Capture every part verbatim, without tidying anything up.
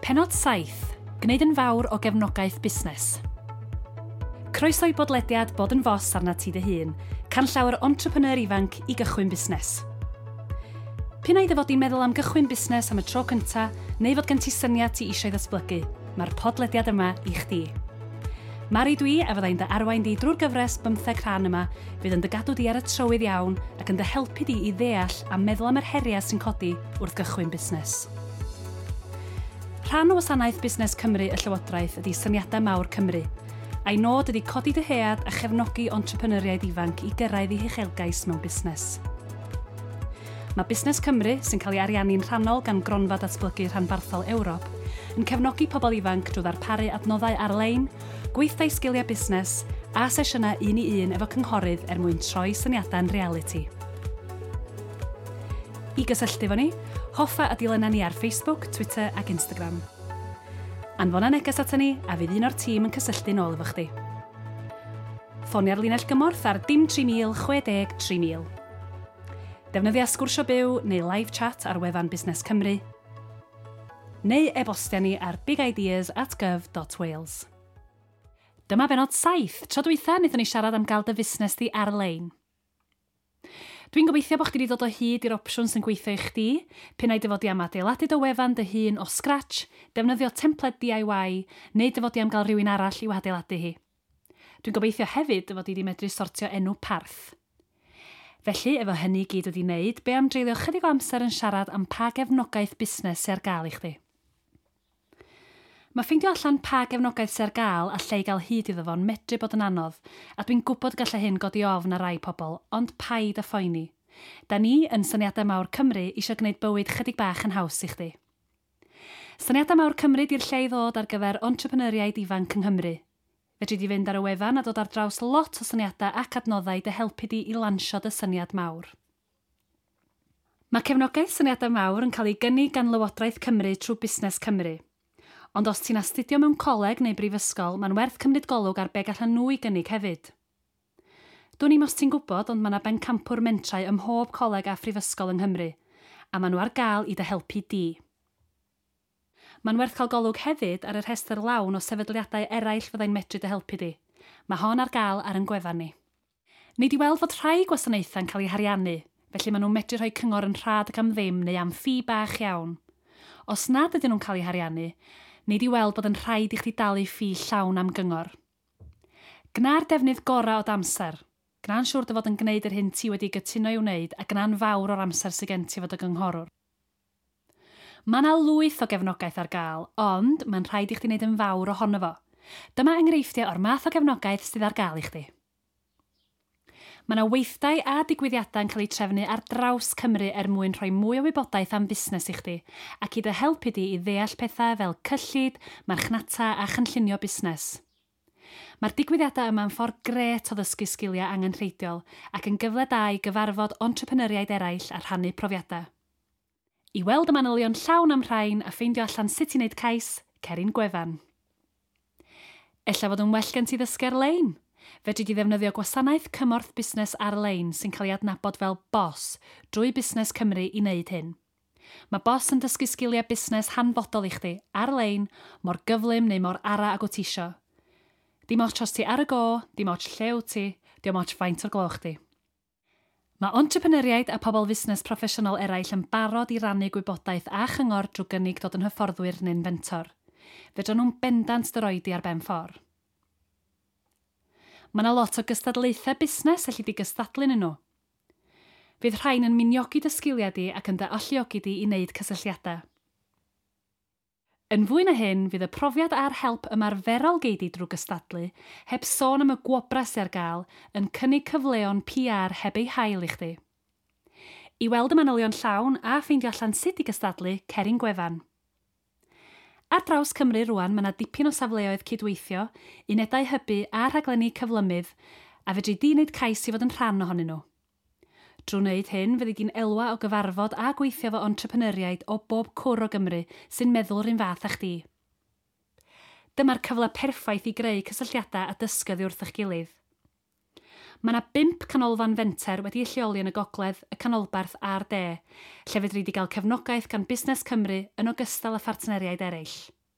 Penod saith, gwneud yn fawr o gefnogaeth busnes. Croeso i bodlediad Bod yn Fos arna ti dy hun, can llawer entrepreneur ifanc i gychwyn busnes. P'un ai dy fod i'n meddwl am gychwyn busnes am y tro cyntaf, neu fod gen ti syniad ti eisiau ddatblygu, mae'r podlediad yma i chdi. Mari dwi a fyddai'n dy arwain di drwy'r gyfres bymtheg rhan yma, fydd yn dy gadw di ar y trywydd iawn ac yn dy helpu di i ddeall a meddwl am yr heriau sy'n codi wrth gychwyn busnes. Rhan o wasanaeth Busnes Cymru y Llywodraeth ydy Syniadau Mawr Cymru, a'i nod ydy codi dyhead a chefnogi entrepreneuriaid ifanc i gyrraedd eu uchelgais mewn busnes. Mae Busnes Cymru, sy'n cael ei ariannu'n rhannol gan Gronfa Datblygu Rhanbarthol Ewrop, yn cefnogi pobl ifanc drwy ddarparu adnoddau ar-lein, gweithdai sgiliau busnes a sesiynau un i un efo cynghorydd er mwyn troi syniadau'n reality. I gysylltu fo ni, hoffa a dilynna ni ar Facebook, Twitter ac Instagram. Anfona neges ato ni a fydd un o'r tîm yn cysylltu nôl efo chdi. Ffonia'r linell gymorth ar dim tri mil chwe deg tri mil. Defnyddia sgwrsio byw neu live chat ar wefan Busnes Cymru, neu e-bostia ni ar bigideas at gov dot wales. Dyma benod saith, tro dwytha wnaethon ni siarad am gael dy fusnes di ar-lein. Dwi'n gobeithio bod chdi wedi dod o hyd i'r opsiwn sy'n gweithio i chdi, p'un ai dy fod i am adeiladu dy wefan dy hun o scratch, defnyddio templed D I Y, neu dy fod i am gael rhywun arall i'w adeiladu hi. Dwi'n gobeithio hefyd dy fod i wedi medru sortio enw parth. Felly, efo hynny gyd wedi wneud, be am dreulio chydig o amser yn siarad am pa gefnogaeth busnes sy'n ar gael i chdi. Mae ffeindio allan pa gefnogaeth sy'n ar gael a lle i gael hyd iddo fo'n medru bod yn anodd, a dwi'n gwybod gallai hyn godi ofn ar rai pobl, ond paid a phoeni. Da ni, yn Syniadau Mawr Cymru, eisiau gwneud bywyd chydig bach yn haws i chdi. Syniadau Mawr Cymru di'r lle i ddod ar gyfer entrepreneuriaid ifanc yng Nghymru. Fedri di fynd ar y wefan a dod ar draws lot o syniadau ac adnoddau dy helpu di i lansio dy syniad mawr. Mae cefnogaeth Syniadau Mawr yn cael ei gynnig gan Lywodraeth Cymru trwy Busnes Cymru. Ond os ti'n astudio mewn coleg neu brifysgol, mae'n werth cymryd golwg ar be gallan nhw i gynnig hefyd. Dwi'n im os ti'n gwybod, ond mae yna bencampwr mentrau ym mhob coleg a phrifysgol yng Nghymru, a maen nhw ar gael i dy helpu di. Mae'n werth cael golwg hefyd ar y rhestr lawn o sefydliadau eraill fyddai'n medru dy helpu di. Mae hon ar gael ar yn gwefan ni. Nid i weld fod rhai gwasanaethau'n cael eu hariannu, felly maen nhw'n medru rhoi cyngor yn rhad ac am ddim neu am ffi bach iawn. Os nad ydyn nhw'n cael eu hariannu, nid i weld bod yn rhaid i chdi dalu ffi llawn am gyngor. Gna'r defnydd gorau o damser. Gna'n siŵr dy fod yn gwneud yr hyn ti wedi gytuno i wneud a gna'n fawr o'r amser sy'n gen ti fod y gynghorwr. Mae yna lwyth o gefnogaeth ar gael, ond mae'n rhaid i chdi wneud yn fawr ohono fo. Dyma enghreifftiau o'r math o gefnogaeth sydd ar gael i chdi. Mae yna weithdai a digwyddiadau yn cael eu trefnu ar draws Cymru er mwyn rhoi mwy o wybodaeth am busnes i chdi ac i dy helpu di i ddeall pethau fel cyllid, marchnata a chynllunio busnes. Mae'r digwyddiadau yma'n ffordd gret o ddysgu sgiliau angenrheidiol ac yn gyfle da i gyfarfod entrepreneuriaid eraill a rhannu profiadau. I weld y manylion llawn am rhain a ffeindio allan sut i wneud cais, cerin gwefan. Ella fod yn well gen ti ddysgu ar-lein. Fedri di ddefnyddio gwasanaeth cymorth busnes ar-lein sy'n cael ei adnabod fel B O S drwy Busnes Cymru i wneud hyn. Mae B O S yn dysgu sgiliau busnes hanfodol i chdi, ar-lein, mor gyflym neu mor ara ag wyt isio. Dim ots os ti ar y go, dim ots lle wyt ti, dim ots faint o'r gloch di. Mae entrepreneuriaid a pobl fusnes proffesiynol eraill yn barod i rannu gwybodaeth a chyngor drwy gynnig dod yn hyfforddwyr neu'n fentor. Fedra nhw'n bendant dy roi di ar ben ffordd. Mae yna lot o gystadlaethau busnes allu di gystadlu yn nhw. Fydd rhain yn miniogi dy sgiliau di ac yn dy alluogi di i wneud cysylltiadau. Yn fwy na hyn, fydd y profiad a'r help ymarferol gei di drwy gystadlu, heb sôn am y gwobra sy'n ar gael, yn cynnig cyfleon P R heb ei hael i chdi. I weld y manylion llawn a ffeindio allan sut i gystadlu, cerin gwefan. Ar draws Cymru rwan mae yna dipyn o safleoedd cydweithio, unedau hybu a rhaglenni cyflymydd, a fedri di wneud cais i fod yn rhan ohonyn nhw. Drwy wneud hyn, fyddi di'n elwa o gyfarfod a gweithio fo entrepreneuriaid o bob cwr o Gymru sy'n meddwl rhywun fath â chdi. Dyma'r cyfle perffaith i greu cysylltiadau a dysgyddi wrth eich gilydd. Mae yna bimp canolfan fenter wedi ei lleoli yn y gogledd, y canolbarth a'r de, lle fedri di gael cefnogaeth gan Busnes Cymru yn ogystal â phartneriaid eraill.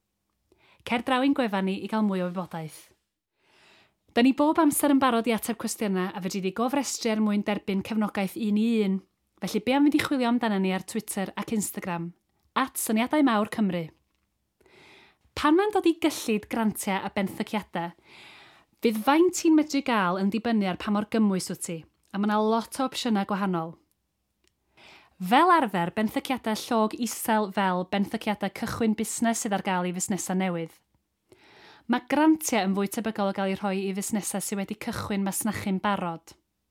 cer draw i'n gwefan ni i gael mwy o wybodaeth. Da ni bob amser yn barod i ateb cwestiynau a fedri di gofrestru er mwyn derbyn cefnogaeth un i un, felly be am fynd i chwilio amdana ni ar Twitter ac Instagram, at Syniadau Mawr Cymru. Pan mae'n dod i gyllid grantiau a benthyciadau, fydd faint ti'n medru gael yn dibynnu ar pa mor gymwys wyt ti, a mae yna lot o opsiynau gwahanol. Fel arfer, benthyciadau llog isel fel benthyciadau cychwyn busnes sydd ar gael i fusnesau newydd. Mae grantiau yn fwy tebygol o gael ei rhoi i fusnesau sydd wedi cychwyn masnachu'n barod.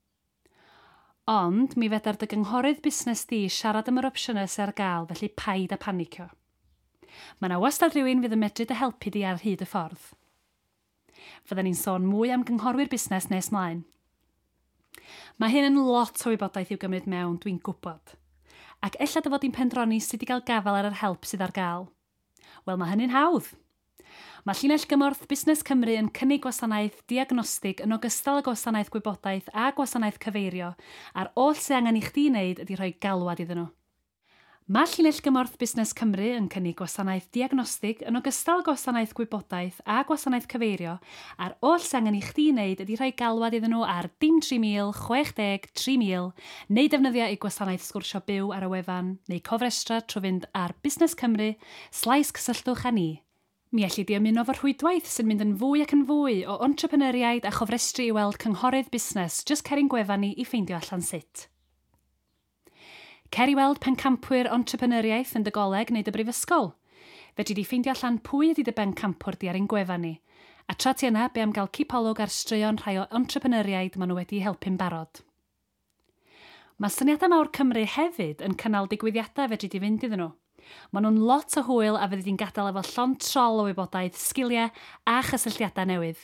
Ond, mi fedar dy gynghorydd busnes di siarad am yr opsiynau sydd ar gael, felly paid a panicio. Mae yna wastad rhywun fydd yn medru dy helpu di ar hyd y ffordd. Fydden ni'n sôn mwy am gynghorwyr busnes nes mlaen. Mae hyn yn lot o wybodaeth i'w gymryd mewn, dwi'n gwybod. Ac ella dy fod i'n pendroni sydd wedi cael gafel ar yr help sydd ar gael. Wel, mae hynny'n hawdd. Mae Llinell Gymorth Busnes Cymru yn cynnig gwasanaeth diagnostig yn ogystal â gwasanaeth gwybodaeth a gwasanaeth cyfeirio a'r oll sydd angen i chdi wneud ydy rhoi galwad iddyn nhw. Mae Llinell Gymorth Busnes Cymru yn cynnig gwasanaeth diagnostig yn ogystal â gwasanaeth gwybodaeth a gwasanaeth cyfeirio a'r oll sydd angen i chdi wneud ydy rhoi galwad iddyn nhw ar dim tri mil chwech deg tri mil neu defnyddio eu gwasanaeth sgwrsio byw ar y wefan neu cofrestra trwy fynd ar Busnes Cymru slais cysylltwch â ni. Mi allu di ymuno fo'r rhwydwaith sy'n mynd yn fwy ac yn fwy o entrepreneuriaid a chofrestru i weld cynghorydd busnes jyst cer i'n gwefan ni i ffeindio allan sut. Cer i weld pencampwyr entrepreneuriaeth yn dy goleg neu dy brifysgol. Fedri di ffeindio allan pwy ydy dy bencampwr di ar ein gwefan ni. A tra ti yna, be am gael cipolwg ar straeon rhai o entrepreneuriaid maen nhw wedi helpu'n barod. Mae Syniadau Mawr Cymru hefyd yn cynnal digwyddiadau fedri di fynd iddyn nhw. Maen nhw'n lot o hwyl a fyddi di'n gadael efo llond trol o wybodaeth, sgiliau a chysylltiadau newydd.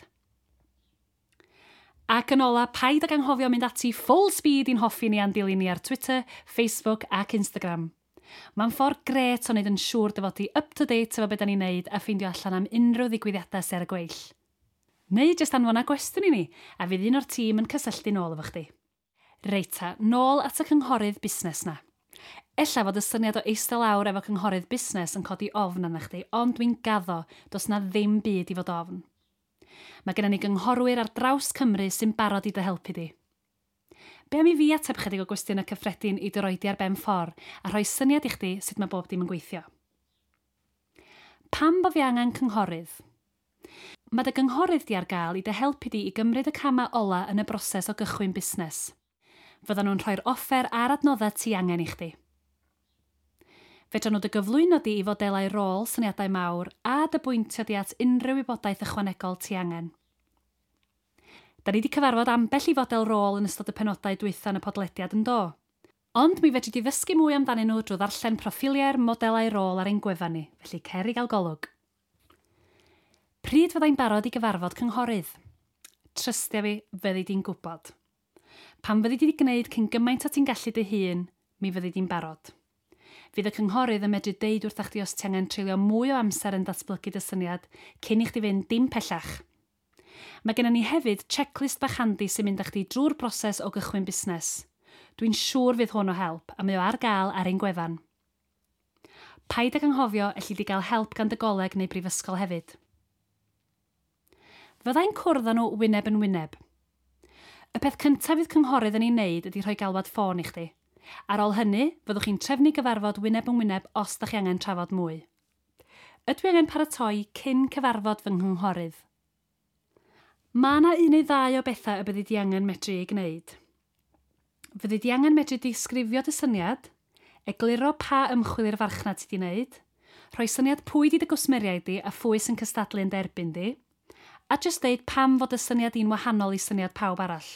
Ac yn ola, paid ag anghofio mynd ati full speed i'n hoffi ni a'n dilyn ni ar Twitter, Facebook ac Instagram. Mae'n ffordd gret o wneud yn siŵr dy fod i up-to-date efo beth da ni'n neud a ffeindio allan am unrhyw ddigwyddiadau sy'n ar y gweill. Neu jyst anfona gwestiwn i ni, a fydd un o'r tîm yn cysylltu nôl efo chdi. Reita, nôl at y cynghorydd busnes na. Ella fod y syniad o eistedd lawr efo cynghorydd busnes yn codi ofn arna chdi, ond dwi'n gaddo, dos na ddim byd i fod ofn. Mae gennym ni gynghorwyr ar draws Cymru sy'n barod i dy helpu di. Be am i fi ateb chydig o gwestiynau cyffredin i dy roedi ar ben ffordd a rhoi syniad i chdi sut mae bob dim yn gweithio. Pam bo fi angen cynghorydd? Mae dy gynghorydd di ar gael i dy helpu di i gymryd y camau ola yn y broses o gychwyn busnes. Fyddan nhw'n rhoi'r offer a'r adnoddau ti angen i chdi. Fedran nhw dy gyflwyno di i fodelau rôl syniadau mawr a dy bwyntio di at unrhyw wybodaeth ychwanegol ti angen. Da ni wedi cyfarfod ambell i fodel rôl yn ystod y penodau dwytha yn y podlediad yn do. Ond mi fedri di ddysgu mwy amdanyn nhw drwy ddarllen proffiliau'r modelau rôl ar ein gwefan ni, felly cer i gael golwg. Pryd fyddai'n barod i gyfarfod cynghorydd? Trystia fi, fyddi di'n gwybod. Pan fyddi di wedi gwneud cyn gymaint o ti'n gallu dy hun, mi fyddi di'n barod. Fydd y cynghorydd yn medru deud wrthach chdi os ti angen treulio mwy o amser yn datblygu dy syniad cyn i chdi fynd dim pellach. Mae gennym ni hefyd checklist bach handi sy'n mynd â chdi drwy'r broses o gychwyn busnes. Dwi'n siŵr fydd hwn o help a mae o ar gael ar ein gwefan. Paid ag anghofio elli di gael help gan dy goleg neu brifysgol hefyd. Fyddai'n cwrdd â nhw wyneb yn wyneb. Y peth cyntaf fydd cynghorydd yn ei wneud ydy rhoi galwad ffôn i chdi. Ar ôl hynny, fyddwch chi'n trefnu gyfarfod wyneb yn wyneb os da chi angen trafod mwy. Ydw i angen paratoi cyn cyfarfod fy nghynghorrydd? Mae yna un neu ddau o bethau y byddi di angen medru ei gwneud. Fyddi di angen medru disgrifio dy syniad, egluro pa ymchwil i'r farchnad ti di wneud, rhoi syniad pwy di dy gwsmeriaid di a phwy sy'n cystadlu yn derbyn di, a jyst deud pam fod y syniad un wahanol i syniad pawb arall.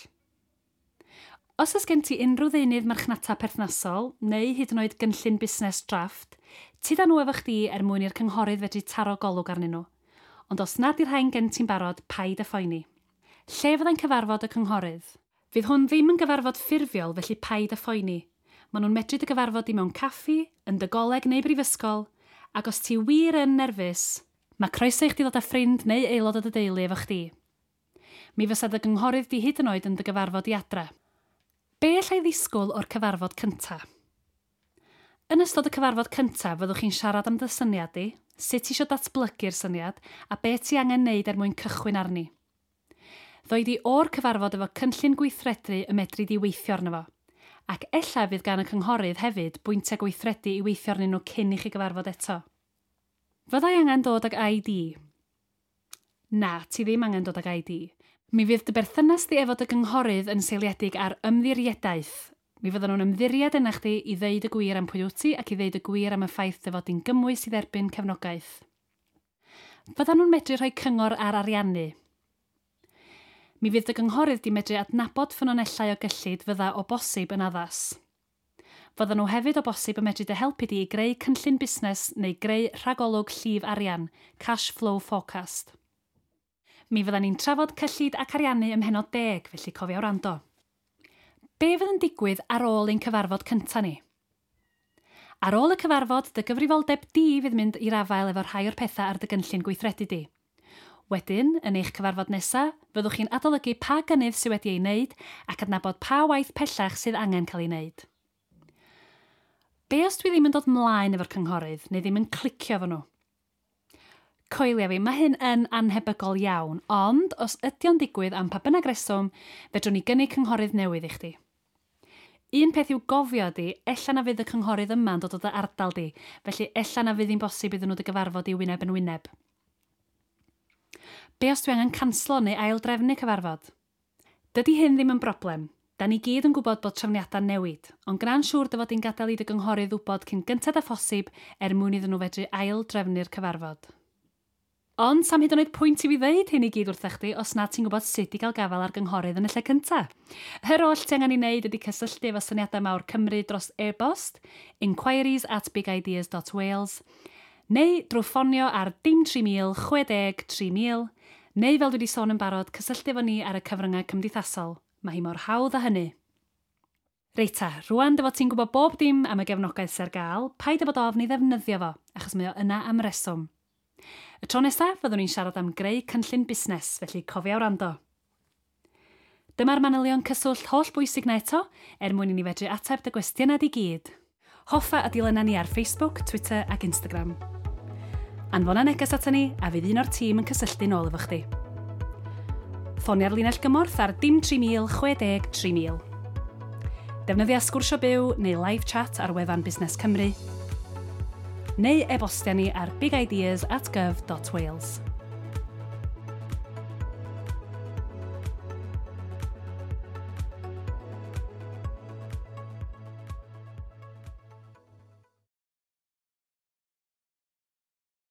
Os oes gen ti unrhyw ddeunydd marchnata perthnasol neu hyd yn oed gynllun busnes drafft, ti da nhw efo chdi er mwyn i'r cynghorydd fedru taro golwg arnyn nhw. Ond os nad yw'r rhain gen ti'n barod, paid a phoeni. Lle fyddai'n cyfarfod y cynghorydd? Fydd hwn ddim yn gyfarfod ffurfiol, felly paid a phoeni. Maen nhw'n medru dy gyfarfod i mewn caffi, yn dy goleg neu brifysgol, ac os ti wir yn nerfus, mae croeso i chdi ddod â ffrind neu aelod o dy deulu efo chdi. Mi fysa dy gynghorydd di hyd yn oed yn dy gyfarfod i adre. Be allai ddisgwyl o'r cyfarfod cyntaf? Yn ystod y cyfarfod cyntaf, fyddwch chi'n siarad am dy syniad di, sut ti eisiau datblygu'r syniad a be ti angen neud er mwyn cychwyn arni. Ddoi di o'r cyfarfod efo cynllun gweithredu y medru di weithio arno fo, ac ella fydd gan y cynghorydd hefyd bwyntiau gweithredu i weithio arnyn nhw cyn i chi gyfarfod eto. Fyddai angen dod ag I D? Na, ti ddim angen dod ag I D. Mi fydd dy berthynas di efo dy gynghorydd yn seiliedig ar ymddirieddaeth. Mi fyddan nhw'n ymddiried yna chdi i ddeud y gwir am pwy wyt ti ac i ddeud y gwir am y ffaith dy fod di'n gymwys i dderbyn cefnogaeth. Fyddan nhw'n medru rhoi cyngor ar ariannu. Mi fydd dy gynghorydd di medru adnabod ffynonellau o gyllid fydda o bosib yn addas. Fyddan nhw hefyd o bosib yn medru dy helpu di i greu cynllun busnes neu greu rhagolwg llif arian, cash flow forecast. Mi fyddan ni'n trafod cyllid ac ariannu ym mhenod deg, felly cofio wrando. Be fydd yn digwydd ar ôl ein cyfarfod cynta ni? Ar ôl y cyfarfod, dy gyfrifoldeb di fydd mynd i'r afael efo rhai o'r pethau ar dy gynllun gweithredu di. Wedyn, yn eich cyfarfod nesaf, fyddwch chi'n adolygu pa gynnydd sydd wedi ei wneud ac adnabod pa waith pellach sydd angen cael ei wneud. Be os dwi ddim yn dod mlaen efo'r cynghorydd neu ddim yn clicio fo nhw? Coelia fi, mae hyn yn anhebygol iawn, ond os ydio'n digwydd am pa bynnag reswm, fedrwn ni gynnig cynghorydd newydd i chdi. Un peth yw gofio di, ella na fydd y cynghorydd yma'n dod o dy ardal di, felly ella na fydd hi'n bosib iddyn nhw dy gyfarfod i wyneb yn wyneb. Be os dwi angen canslo neu aildrefnu cyfarfod? Dydy hyn ddim yn broblem. Da ni gyd yn gwybod bod trefniadau'n newid, ond gna'n siŵr dy fod i'n gadael i dy gynghorydd wybod cyn gyntad a phosib er mwyn iddyn nhw fedru aildrefnu'r cyfarfod. Ond sam hyd yn oed pwynt i fi ddeud hyn i gyd wrthach chdi os na ti'n gwybod sut i gael gafel ar gynghorydd yn y lle cynta. Yr oll ti angen i wneud ydy cysylltu efo syniadau mawr Cymru dros e-bost, inquiries at big ideas dot wales, neu drwy ffonio ar dim tri mil chwe deg tri mil, neu fel dwi wedi sôn yn barod, cysylltu efo ni ar y cyfryngau cymdeithasol. Mae hi mor hawdd â hynny. Reita, rwan dy fod ti'n gwybod bob dim am y gefnogaeth sy'n ar gael, paid â bod ofn i ddefnyddio fo, achos mae o yna am reswm. Y tro nesaf, fyddwn ni'n siarad am greu cynllun busnes, felly cofio wrando. Dyma'r manylion cyswllt holl bwysig na eto, er mwyn i ni fedru ateb dy gwestiynau di gyd. Hoffa a dilynna ni ar Facebook, Twitter ac Instagram. Anfona neges ato ni a fydd un o'r tîm yn cysylltu nôl efo chdi. Ffonia'r linell gymorth ar dim tri mil chwe deg tri mil. Defnyddia sgwrsio byw neu live chat ar wefan Busnes Cymru, neu e-bostia ni ar big ideas at gov dot wales.